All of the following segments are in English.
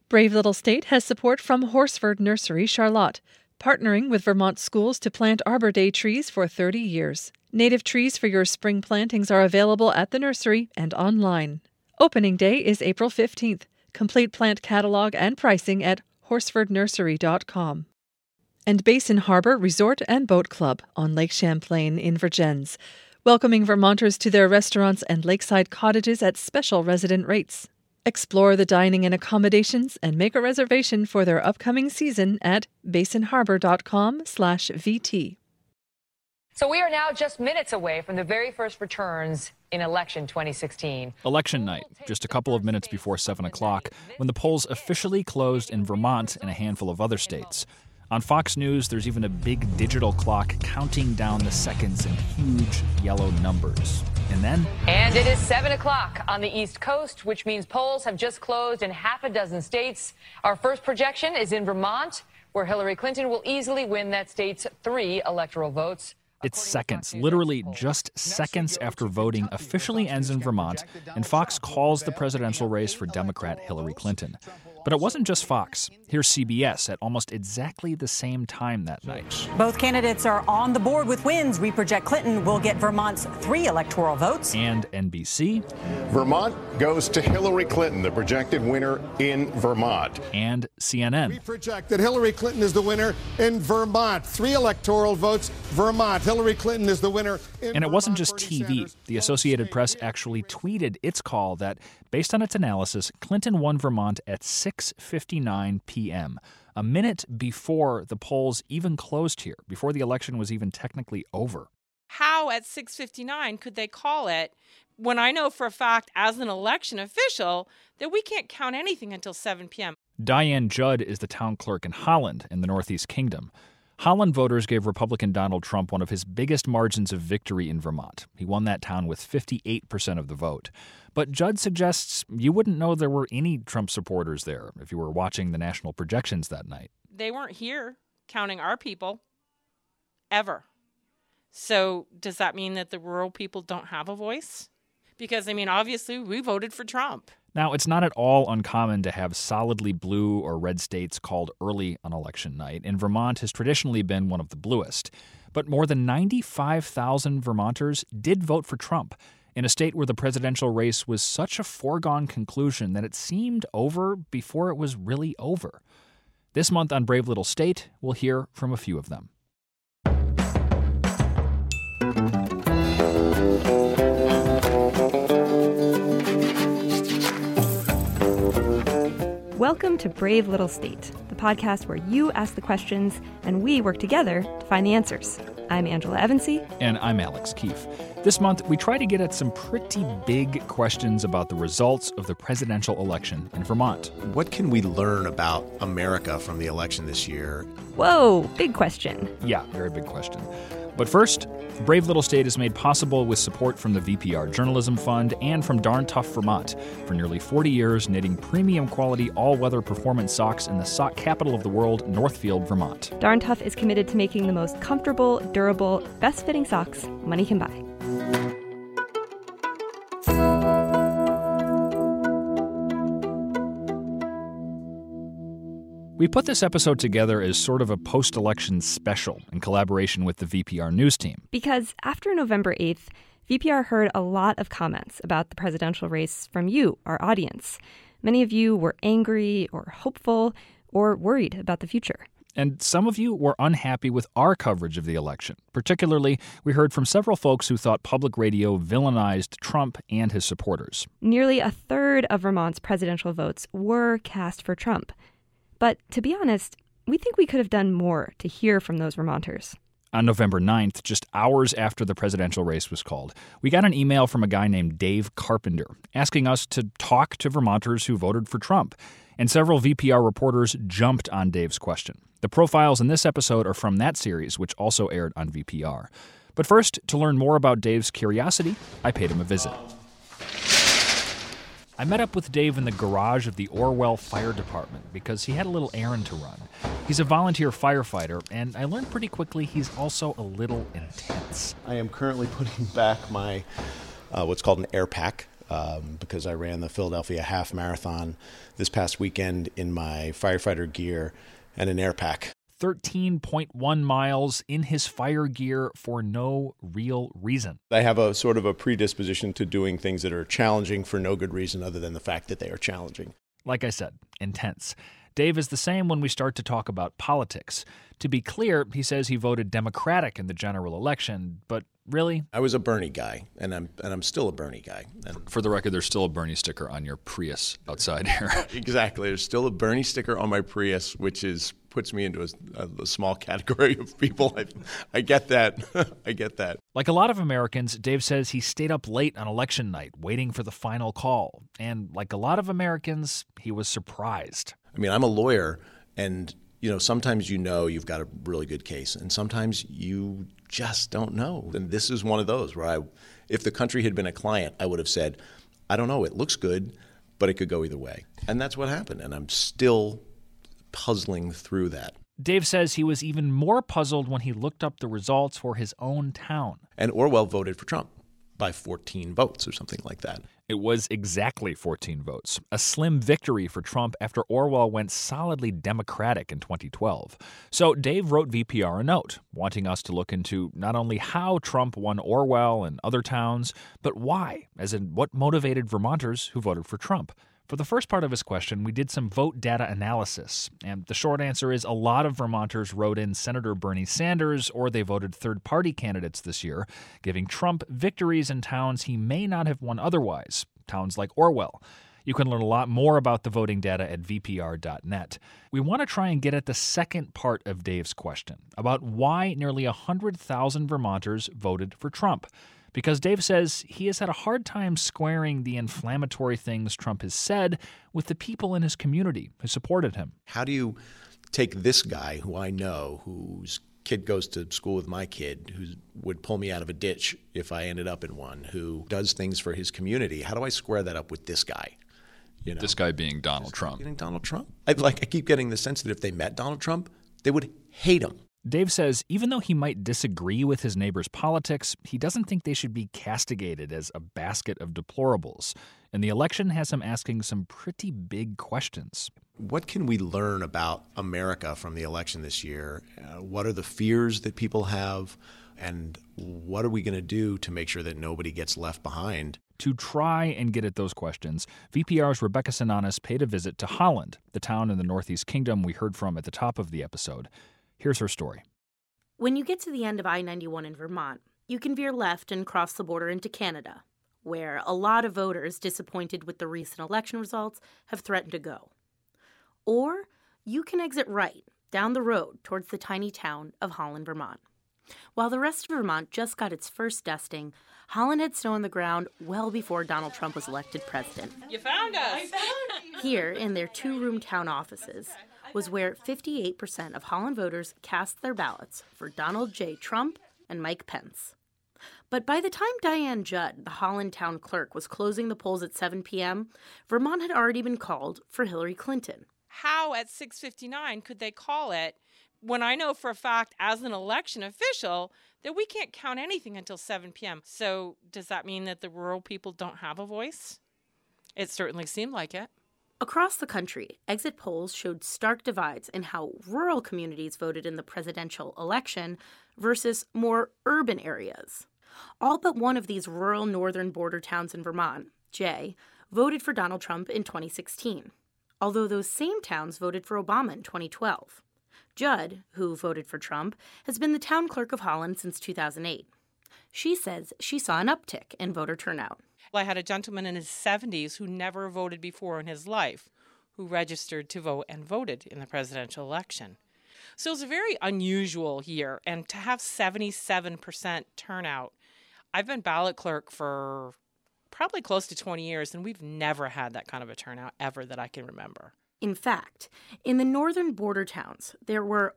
Brave Little State has support from Horsford Nursery, Charlotte, partnering with Vermont schools to plant Arbor Day trees for 30 years. Native trees for your spring plantings are available at the nursery and online. Opening day is April 15th. Complete plant catalog and pricing at horsfordnursery.com. And Basin Harbor Resort and Boat Club on Lake Champlain in Vergennes, welcoming Vermonters to their restaurants and lakeside cottages at special resident rates. Explore the dining and accommodations and make a reservation for their upcoming season at basinharbor.com/VT. So we are now just minutes away from the very first returns in election 2016. Election night, just a couple of minutes before 7 o'clock, when the polls officially closed in Vermont and a handful of other states. On Fox News, there's even a big digital clock counting down the seconds in huge yellow numbers. And then? And it is 7 o'clock on the East Coast, which means polls have just closed in half a dozen states. Our first projection is in Vermont, where Hillary Clinton will easily win that state's 3 electoral votes. It's seconds, literally just seconds after voting officially ends in Vermont, and Fox calls the presidential race for Democrat Hillary Clinton. But it wasn't just Fox. Here's CBS at almost exactly the same time that night. Both candidates are on the board with wins. We project Clinton will get Vermont's 3 electoral votes. And NBC. Vermont goes to Hillary Clinton, the projected winner in Vermont. And CNN. We project that Hillary Clinton is the winner in Vermont. 3 electoral votes, Vermont. Hillary Clinton is the winner in And it wasn't Vermont. just TV. The Associated Press actually tweeted its call that, based on its analysis, Clinton won Vermont at 6:59 p.m., a minute before the polls even closed here, before the election was even technically over. How at 6:59 could they call it when I know for a fact, as an election official, that we can't count anything until 7 p.m.? Diane Judd is the town clerk in Holland in the Northeast Kingdom. Holland voters gave Republican Donald Trump one of his biggest margins of victory in Vermont. He won that town with 58% of the vote. But Judd suggests you wouldn't know there were any Trump supporters there if you were watching the national projections that night. They weren't here counting our people, ever. So does that mean that the rural people don't have a voice? Because, obviously we voted for Trump. Now, it's not at all uncommon to have solidly blue or red states called early on election night, and Vermont has traditionally been one of the bluest. But more than 95,000 Vermonters did vote for Trump, in a state where the presidential race was such a foregone conclusion that it seemed over before it was really over. This month on Brave Little State, we'll hear from a few of them. Welcome to Brave Little State, the podcast where you ask the questions and we work together to find the answers. I'm Angela Evansy. And I'm Alex Keefe. This month, we try to get at some pretty big questions about the results of the presidential election in Vermont. What can we learn about America from the election this year? Whoa, big question. Yeah, very big question. But first, Brave Little State is made possible with support from the VPR Journalism Fund and from Darn Tough Vermont. For nearly 40 years, knitting premium quality all-weather performance socks in the sock capital of the world, Northfield, Vermont. Darn Tough is committed to making the most comfortable, durable, best-fitting socks money can buy. We put this episode together as sort of a post-election special in collaboration with the VPR News team. Because after November 8th, VPR heard a lot of comments about the presidential race from you, our audience. Many of you were angry or hopeful or worried about the future. And some of you were unhappy with our coverage of the election. Particularly, we heard from several folks who thought public radio villainized Trump and his supporters. Nearly a third of Vermont's presidential votes were cast for Trump. But to be honest, we think we could have done more to hear from those Vermonters. On November 9th, just hours after the presidential race was called, we got an email from a guy named Dave Carpenter asking us to talk to Vermonters who voted for Trump. And several VPR reporters jumped on Dave's question. The profiles in this episode are from that series, which also aired on VPR. But first, to learn more about Dave's curiosity, I paid him a visit. I met up with Dave in the garage of the Orwell Fire Department because he had a little errand to run. He's a volunteer firefighter, and I learned pretty quickly he's also a little intense. I am currently putting back my what's called an air pack because I ran the Philadelphia Half Marathon this past weekend in my firefighter gear and an air pack. 13.1 miles in his fire gear for no real reason. I have a sort of a predisposition to doing things that are challenging for no good reason other than the fact that they are challenging. Like I said, intense. Dave is the same when we start to talk about politics. To be clear, he says he voted Democratic in the general election, but really? I was a Bernie guy, and I'm still a Bernie guy. And for the record, there's still a Bernie sticker on your Prius outside here. Exactly. There's still a Bernie sticker on my Prius, which puts me into a small category of people. I get that. I get that. Like a lot of Americans, Dave says he stayed up late on election night waiting for the final call. And like a lot of Americans, he was surprised. I mean, I'm a lawyer, and sometimes you've got a really good case, and sometimes you just don't know. And this is one of those where if the country had been a client, I would have said, I don't know, it looks good, but it could go either way. And that's what happened, and I'm still puzzling through that. Dave says he was even more puzzled when he looked up the results for his own town. And Orwell voted for Trump by 14 votes or something like that. It was exactly 14 votes, a slim victory for Trump after Orwell went solidly Democratic in 2012. So Dave wrote VPR a note, wanting us to look into not only how Trump won Orwell and other towns, but why, as in what motivated Vermonters who voted for Trump. For the first part of his question, we did some vote data analysis, and the short answer is a lot of Vermonters wrote in Senator Bernie Sanders, or they voted third-party candidates this year, giving Trump victories in towns he may not have won otherwise, towns like Orwell. You can learn a lot more about the voting data at vpr.net. We want to try and get at the second part of Dave's question, about why nearly 100,000 Vermonters voted for Trump. Because Dave says he has had a hard time squaring the inflammatory things Trump has said with the people in his community who supported him. How do you take this guy who I know, whose kid goes to school with my kid, who would pull me out of a ditch if I ended up in one, who does things for his community? How do I square that up with this guy? This guy being Donald Trump. Donald Trump. I keep getting the sense that if they met Donald Trump, they would hate him. Dave says even though he might disagree with his neighbor's politics, he doesn't think they should be castigated as a basket of deplorables. And the election has him asking some pretty big questions. What can we learn about America from the election this year? What are the fears that people have? And what are we going to do to make sure that nobody gets left behind? To try and get at those questions, VPR's Rebecca Sananes paid a visit to Holland, the town in the Northeast Kingdom we heard from at the top of the episode. Here's her story. When you get to the end of I-91 in Vermont, you can veer left and cross the border into Canada, where a lot of voters disappointed with the recent election results have threatened to go. Or you can exit right down the road towards the tiny town of Holland, Vermont. While the rest of Vermont just got its first dusting, Holland had snow on the ground well before Donald Trump was elected president. You found us! Here, in their two-room town offices, was where 58% of Holland voters cast their ballots for Donald J. Trump and Mike Pence. But by the time Diane Judd, the Holland town clerk, was closing the polls at 7 p.m., Vermont had already been called for Hillary Clinton. How at 6:59 could they call it when I know for a fact as an election official that we can't count anything until 7 p.m.? So does that mean that the rural people don't have a voice? It certainly seemed like it. Across the country, exit polls showed stark divides in how rural communities voted in the presidential election versus more urban areas. All but one of these rural northern border towns in Vermont, Jay, voted for Donald Trump in 2016, although those same towns voted for Obama in 2012. Judd, who voted for Trump, has been the town clerk of Holland since 2008. She says she saw an uptick in voter turnout. I had a gentleman in his 70s who never voted before in his life, who registered to vote and voted in the presidential election. So it's a very unusual year, and to have 77% turnout, I've been ballot clerk for probably close to 20 years, and we've never had that kind of a turnout ever that I can remember. In fact, in the northern border towns, there were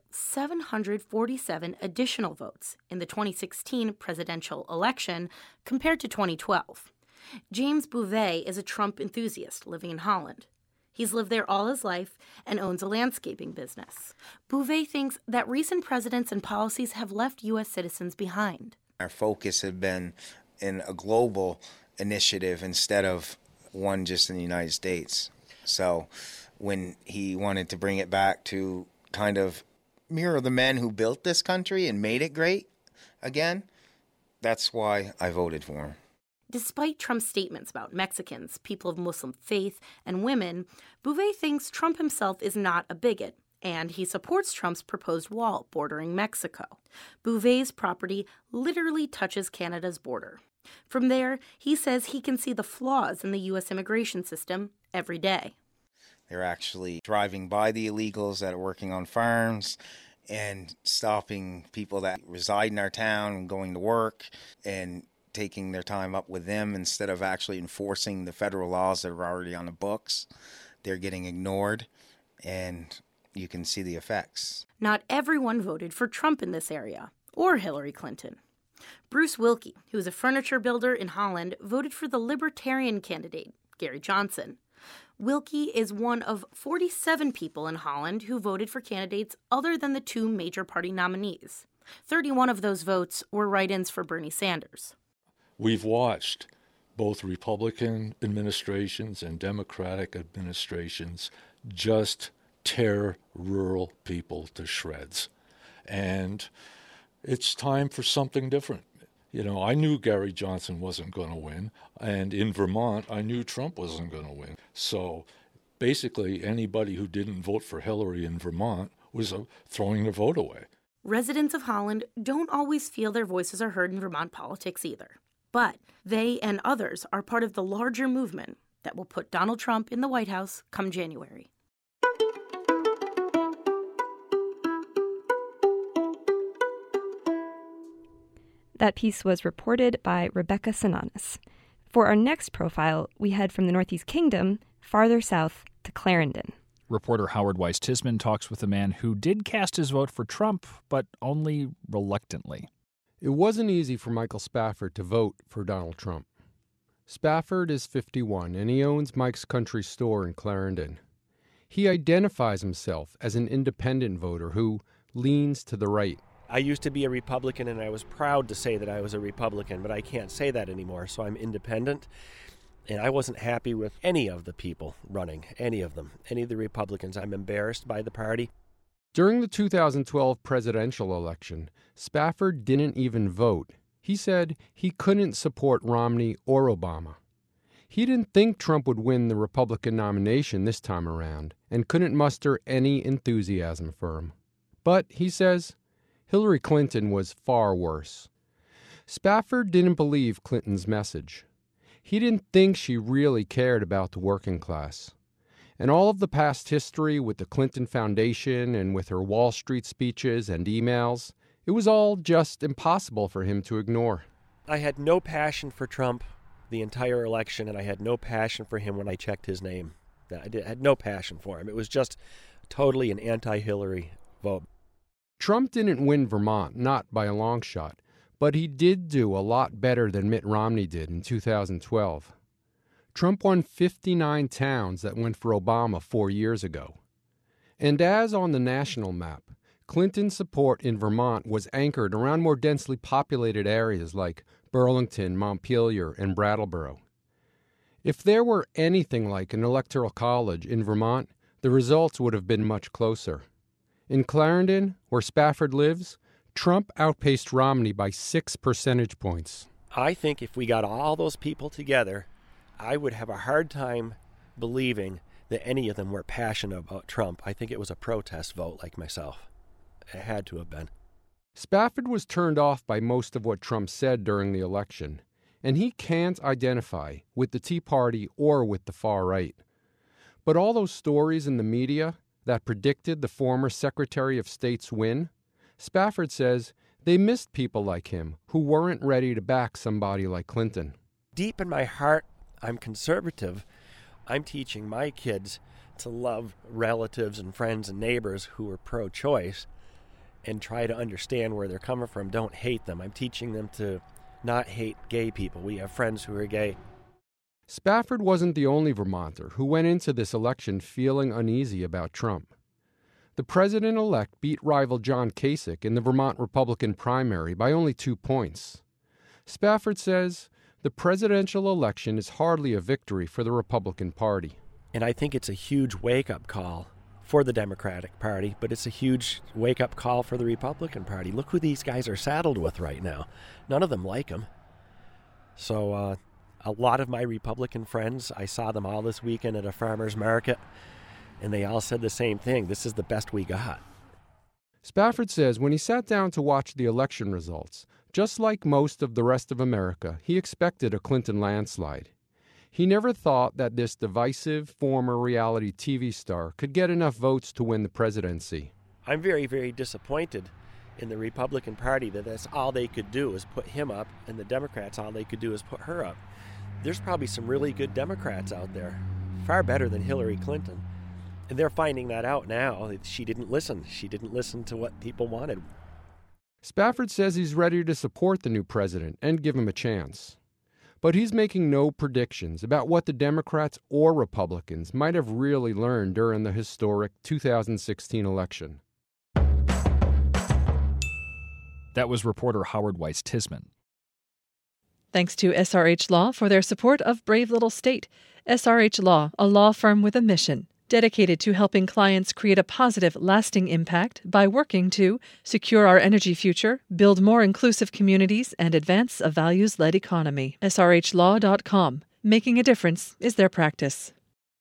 747 additional votes in the 2016 presidential election compared to 2012. James Bouvet is a Trump enthusiast living in Holland. He's lived there all his life and owns a landscaping business. Bouvet thinks that recent presidents and policies have left U.S. citizens behind. Our focus has been in a global initiative instead of one just in the United States. So when he wanted to bring it back to kind of mirror the men who built this country and made it great again, that's why I voted for him. Despite Trump's statements about Mexicans, people of Muslim faith, and women, Bouvet thinks Trump himself is not a bigot, and he supports Trump's proposed wall bordering Mexico. Bouvet's property literally touches Canada's border. From there, he says he can see the flaws in the U.S. immigration system every day. They're actually driving by the illegals that are working on farms and stopping people that reside in our town and going to work and taking their time up with them instead of actually enforcing the federal laws that are already on the books. They're getting ignored, and you can see the effects. Not everyone voted for Trump in this area, or Hillary Clinton. Bruce Wilkie, who is a furniture builder in Holland, voted for the Libertarian candidate, Gary Johnson. Wilkie is one of 47 people in Holland who voted for candidates other than the two major party nominees. 31 of those votes were write-ins for Bernie Sanders. We've watched both Republican administrations and Democratic administrations just tear rural people to shreds. And it's time for something different. You know, I knew Gary Johnson wasn't going to win, and in Vermont, I knew Trump wasn't going to win. So basically, anybody who didn't vote for Hillary in Vermont was throwing their vote away. Residents of Holland don't always feel their voices are heard in Vermont politics either. But they and others are part of the larger movement that will put Donald Trump in the White House come January. That piece was reported by Rebecca Sananas. For our next profile, we head from the Northeast Kingdom farther south to Clarendon. Reporter Howard Weiss-Tisman talks with a man who did cast his vote for Trump, but only reluctantly. It wasn't easy for Michael Spafford to vote for Donald Trump. Spafford is 51, and he owns Mike's Country Store in Clarendon. He identifies himself as an independent voter who leans to the right. I used to be a Republican, and I was proud to say that I was a Republican, but I can't say that anymore, so I'm independent. And I wasn't happy with any of the people running, any of them, any of the Republicans. I'm embarrassed by the party. During the 2012 presidential election, Spafford didn't even vote. He said he couldn't support Romney or Obama. He didn't think Trump would win the Republican nomination this time around and couldn't muster any enthusiasm for him. But, he says, Hillary Clinton was far worse. Spafford didn't believe Clinton's message. He didn't think she really cared about the working class. And all of the past history with the Clinton Foundation and with her Wall Street speeches and emails, it was all just impossible for him to ignore. I had no passion for Trump the entire election, and I had no passion for him when I checked his name. I had no passion for him. It was just totally an anti-Hillary vote. Trump didn't win Vermont, not by a long shot, but he did do a lot better than Mitt Romney did in 2012. Trump won 59 towns that went for Obama 4 years ago. And as on the national map, Clinton's support in Vermont was anchored around more densely populated areas like Burlington, Montpelier, and Brattleboro. If there were anything like an electoral college in Vermont, the results would have been much closer. In Clarendon, where Spafford lives, Trump outpaced Romney by 6 percentage points. I think if we got all those people together, I would have a hard time believing that any of them were passionate about Trump. I think it was a protest vote like myself. It had to have been. Spafford was turned off by most of what Trump said during the election, and he can't identify with the Tea Party or with the far right. But all those stories in the media that predicted the former Secretary of State's win, Spafford says they missed people like him who weren't ready to back somebody like Clinton. Deep in my heart, I'm conservative. I'm teaching my kids to love relatives and friends and neighbors who are pro-choice and try to understand where they're coming from. Don't hate them. I'm teaching them to not hate gay people. We have friends who are gay. Spafford wasn't the only Vermonter who went into this election feeling uneasy about Trump. The president-elect beat rival John Kasich in the Vermont Republican primary by only 2 points. Spafford says the presidential election is hardly a victory for the Republican Party. And I think it's a huge wake-up call for the Democratic Party, but it's a huge wake-up call for the Republican Party. Look who these guys are saddled with right now. None of them like him. So a lot of my Republican friends, I saw them all this weekend at a farmer's market, and they all said the same thing. This is the best we got. Spafford says when he sat down to watch the election results, just like most of the rest of America, he expected a Clinton landslide. He never thought that this divisive former reality TV star could get enough votes to win the presidency. I'm very, very disappointed in the Republican Party that that's all they could do is put him up, and the Democrats, all they could do is put her up. There's probably some really good Democrats out there, far better than Hillary Clinton. And they're finding that out now. She didn't listen. She didn't listen to what people wanted. Spafford says he's ready to support the new president and give him a chance. But he's making no predictions about what the Democrats or Republicans might have really learned during the historic 2016 election. That was reporter Howard Weiss-Tisman. Thanks to SRH Law for their support of Brave Little State. SRH Law, a law firm with a mission, dedicated to helping clients create a positive, lasting impact by working to secure our energy future, build more inclusive communities, and advance a values-led economy. SRHLaw.com. Making a difference is their practice.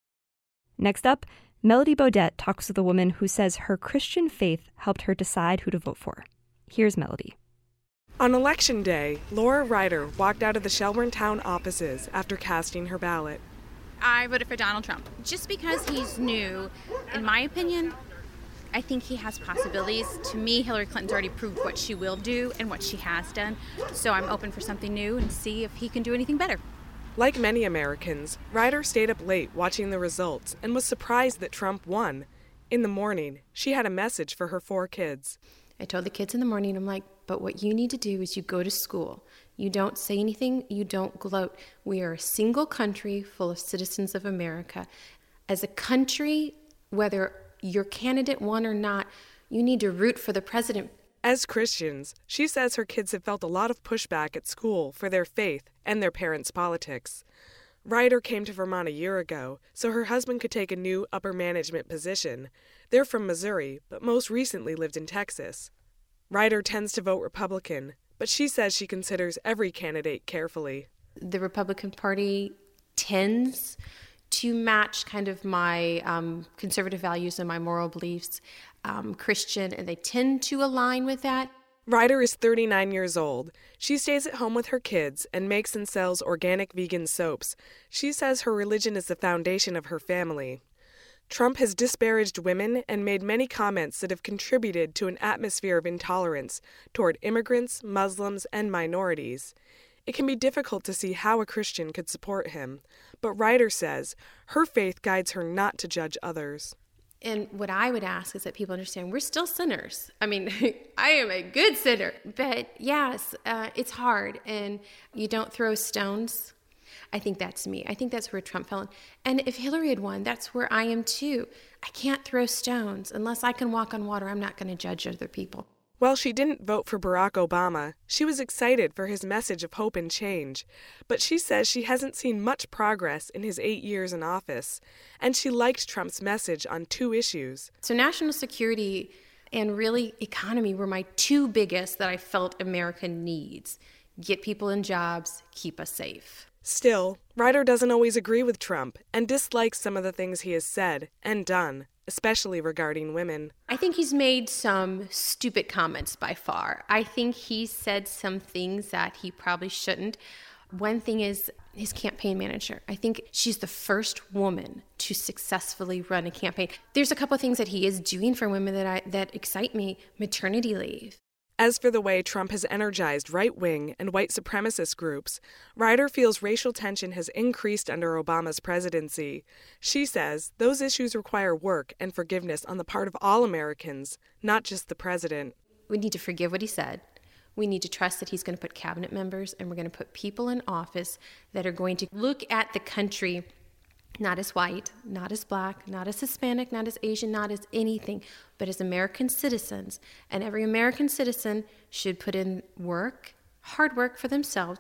Next up, Melody Bodette talks with a woman who says her Christian faith helped her decide who to vote for. Here's Melody. On Election Day, Laura Ryder walked out of the Shelburne town offices after casting her ballot. I voted for Donald Trump. Just because he's new, in my opinion, I think he has possibilities. To me, Hillary Clinton's already proved what she will do and what she has done. So I'm open for something new and see if he can do anything better. Like many Americans, Ryder stayed up late watching the results and was surprised that Trump won. In the morning, she had a message for her 4 kids. I told the kids in the morning, I'm like, but what you need to do is you go to school. You don't say anything, you don't gloat. We are a single country full of citizens of America. As a country, whether your candidate won or not, you need to root for the president. As Christians, she says her kids have felt a lot of pushback at school for their faith and their parents' politics. Ryder came to Vermont a year ago so her husband could take a new upper management position. They're from Missouri, but most recently lived in Texas. Ryder tends to vote Republican, but she says she considers every candidate carefully. The Republican Party tends to match kind of my conservative values and my moral beliefs, Christian, and they tend to align with that. Ryder is 39 years old. She stays at home with her kids and makes and sells organic vegan soaps. She says her religion is the foundation of her family. Trump has disparaged women and made many comments that have contributed to an atmosphere of intolerance toward immigrants, Muslims, and minorities. It can be difficult to see how a Christian could support him, but Ryder says her faith guides her not to judge others. And what I would ask is that people understand we're still sinners. I mean, I am a good sinner, but yes, it's hard, and you don't throw stones. I think that's me. I think that's where Trump fell in. And if Hillary had won, that's where I am too. I can't throw stones. Unless I can walk on water, I'm not going to judge other people. While she didn't vote for Barack Obama, she was excited for his message of hope and change. But she says she hasn't seen much progress in his 8 years in office. And she liked Trump's message on 2 issues. So national security and really economy were my 2 biggest that I felt America needs. Get people in jobs, keep us safe. Still, Ryder doesn't always agree with Trump and dislikes some of the things he has said and done, especially regarding women. I think he's made some stupid comments by far. I think he said some things that he probably shouldn't. One thing is his campaign manager. I think she's the first woman to successfully run a campaign. There's a couple of things that he is doing for women that excite me. Maternity leave. As for the way Trump has energized right-wing and white supremacist groups, Ryder feels racial tension has increased under Obama's presidency. She says those issues require work and forgiveness on the part of all Americans, not just the president. We need to forgive what he said. We need to trust that he's going to put cabinet members and we're going to put people in office that are going to look at the country not as white, not as black, not as Hispanic, not as Asian, not as anything, but as American citizens. And every American citizen should put in work, hard work for themselves.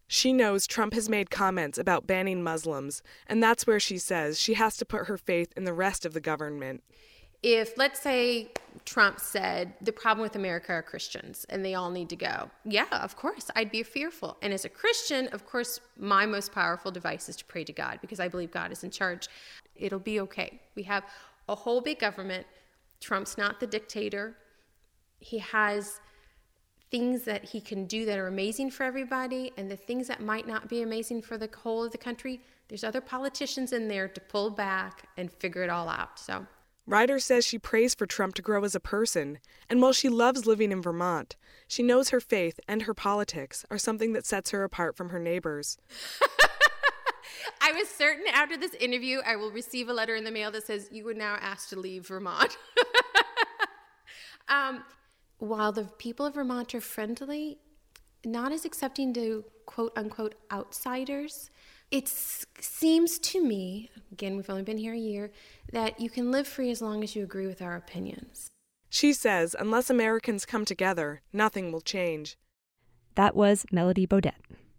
She knows Trump has made comments about banning Muslims, and that's where she says she has to put her faith in the rest of the government. If, let's say, Trump said the problem with America are Christians and they all need to go, yeah, of course, I'd be fearful. And as a Christian, of course, my most powerful device is to pray to God because I believe God is in charge. It'll be okay. We have a whole big government. Trump's not the dictator. He has things that he can do that are amazing for everybody, and the things that might not be amazing for the whole of the country, there's other politicians in there to pull back and figure it all out. So Ryder says she prays for Trump to grow as a person, and while she loves living in Vermont, she knows her faith and her politics are something that sets her apart from her neighbors. I was certain after this interview I will receive a letter in the mail that says, you are now asked to leave Vermont. While the people of Vermont are friendly, not as accepting to quote-unquote outsiders, it seems to me, again, we've only been here a year, that you can live free as long as you agree with our opinions. She says unless Americans come together, nothing will change. That was Melody Bodette.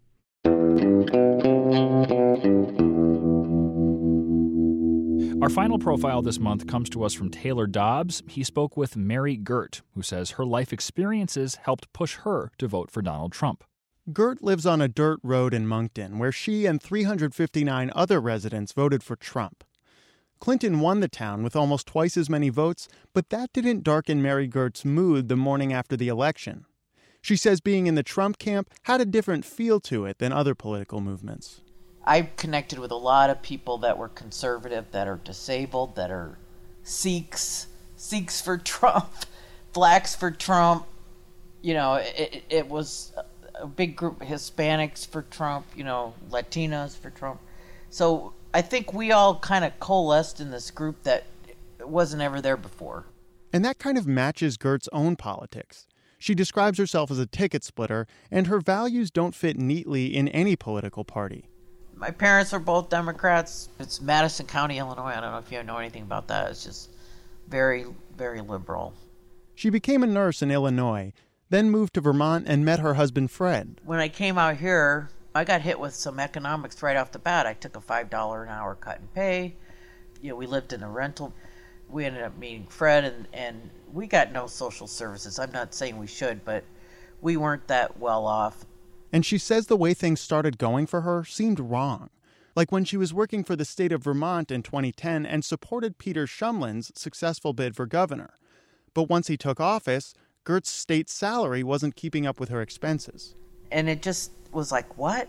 Our final profile this month comes to us from Taylor Dobbs. He spoke with Mary Gert, who says her life experiences helped push her to vote for Donald Trump. Gert lives on a dirt road in Moncton, where she and 359 other residents voted for Trump. Clinton won the town with almost twice as many votes, but that didn't darken Mary Gert's mood the morning after the election. She says being in the Trump camp had a different feel to it than other political movements. I connected with a lot of people that were conservative, that are disabled, that are Sikhs for Trump, blacks for Trump. You know, it was a big group, Hispanics for Trump, you know, Latinos for Trump. So I think we all kind of coalesced in this group that wasn't ever there before. And that kind of matches Gert's own politics. She describes herself as a ticket splitter, and her values don't fit neatly in any political party. My parents were both Democrats. It's Madison County, Illinois. I don't know if you know anything about that. It's just very, very liberal. She became a nurse in Illinois, then moved to Vermont and met her husband, Fred. When I came out here, I got hit with some economics right off the bat. I took a $5 an hour cut in pay. You know, we lived in a rental. We ended up meeting Fred, and we got no social services. I'm not saying we should, but we weren't that well off. And she says the way things started going for her seemed wrong. Like when she was working for the state of Vermont in 2010 and supported Peter Shumlin's successful bid for governor. But once he took office, Gert's state salary wasn't keeping up with her expenses. And it just was like, what?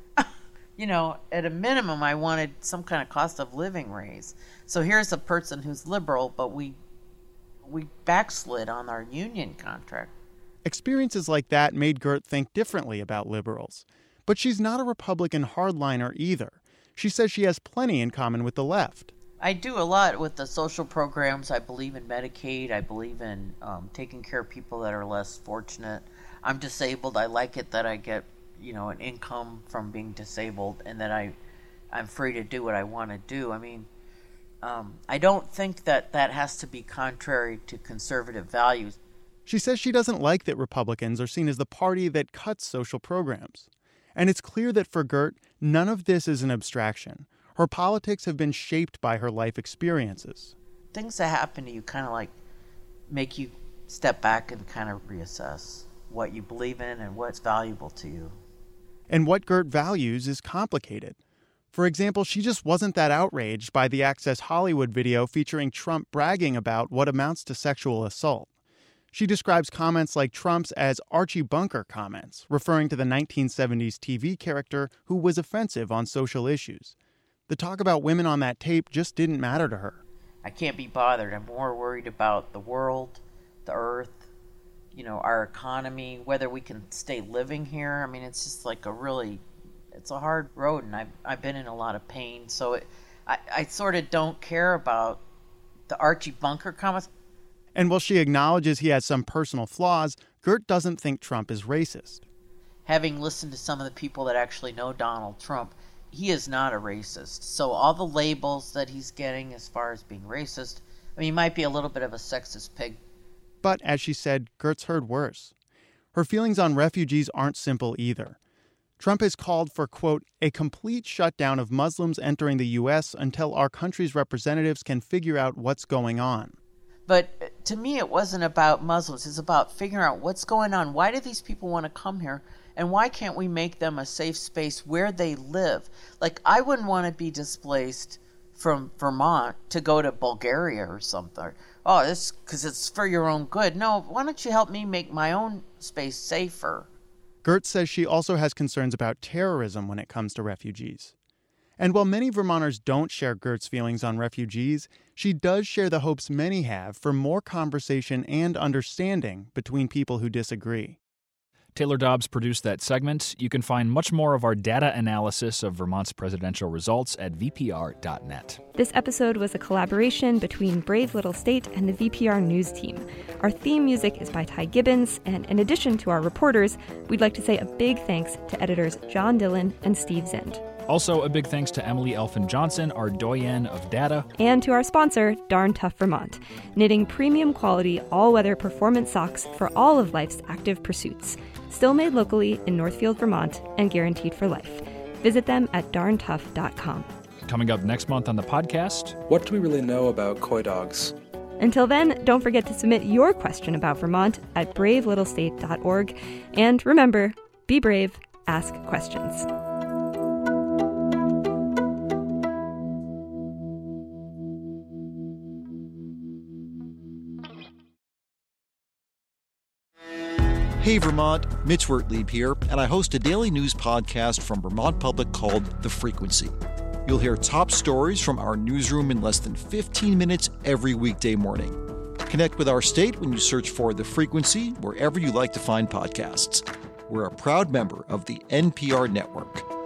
You know, at a minimum, I wanted some kind of cost of living raise. So here's a person who's liberal, but we backslid on our union contract. Experiences like that made Gert think differently about liberals. But she's not a Republican hardliner either. She says she has plenty in common with the left. I do a lot with the social programs. I believe in Medicaid. I believe in taking care of people that are less fortunate. I'm disabled. I like it that I get, you know, an income from being disabled and that I'm free to do what I want to do. I mean, I don't think that has to be contrary to conservative values. She says she doesn't like that Republicans are seen as the party that cuts social programs. And it's clear that for Gert, none of this is an abstraction. Her politics have been shaped by her life experiences. Things that happen to you kind of like make you step back and kind of reassess what you believe in and what's valuable to you. And what Gert values is complicated. For example, she just wasn't that outraged by the Access Hollywood video featuring Trump bragging about what amounts to sexual assault. She describes comments like Trump's as Archie Bunker comments, referring to the 1970s TV character who was offensive on social issues. The talk about women on that tape just didn't matter to her. I can't be bothered. I'm more worried about the world, the earth, you know, our economy, whether we can stay living here. I mean, it's just like it's a hard road, and I've been in a lot of pain. So I sort of don't care about the Archie Bunker comments. And while she acknowledges he has some personal flaws, Gert doesn't think Trump is racist. Having listened to some of the people that actually know Donald Trump, he is not a racist. So all the labels that he's getting as far as being racist, I mean, he might be a little bit of a sexist pig. But as she said, Gert's heard worse. Her feelings on refugees aren't simple either. Trump has called for, quote, a complete shutdown of Muslims entering the U.S. until our country's representatives can figure out what's going on. But to me, it wasn't about Muslims. It's about figuring out what's going on. Why do these people want to come here? And why can't we make them a safe space where they live? Like, I wouldn't want to be displaced from Vermont to go to Bulgaria or something. Oh, this because it's for your own good. No, why don't you help me make my own space safer? Gertz says she also has concerns about terrorism when it comes to refugees. And while many Vermonters don't share Gertz's feelings on refugees, she does share the hopes many have for more conversation and understanding between people who disagree. Taylor Dobbs produced that segment. You can find much more of our data analysis of Vermont's presidential results at vpr.net. This episode was a collaboration between Brave Little State and the VPR News team. Our theme music is by Ty Gibbons, and in addition to our reporters, we'd like to say a big thanks to editors John Dillon and Steve Zind. Also, a big thanks to Emily Elfin-Johnson, our doyen of data. And to our sponsor, Darn Tough Vermont, knitting premium quality all-weather performance socks for all of life's active pursuits. Still made locally in Northfield, Vermont, and guaranteed for life. Visit them at darntough.com. Coming up next month on the podcast, what do we really know about coy dogs? Until then, don't forget to submit your question about Vermont at bravelittlestate.org. And remember, be brave, ask questions. Hey Vermont, Mitch Wertlieb here, and I host a daily news podcast from Vermont Public called The Frequency. You'll hear top stories from our newsroom in less than 15 minutes every weekday morning. Connect with our state when you search for The Frequency wherever you like to find podcasts. We're a proud member of the NPR network.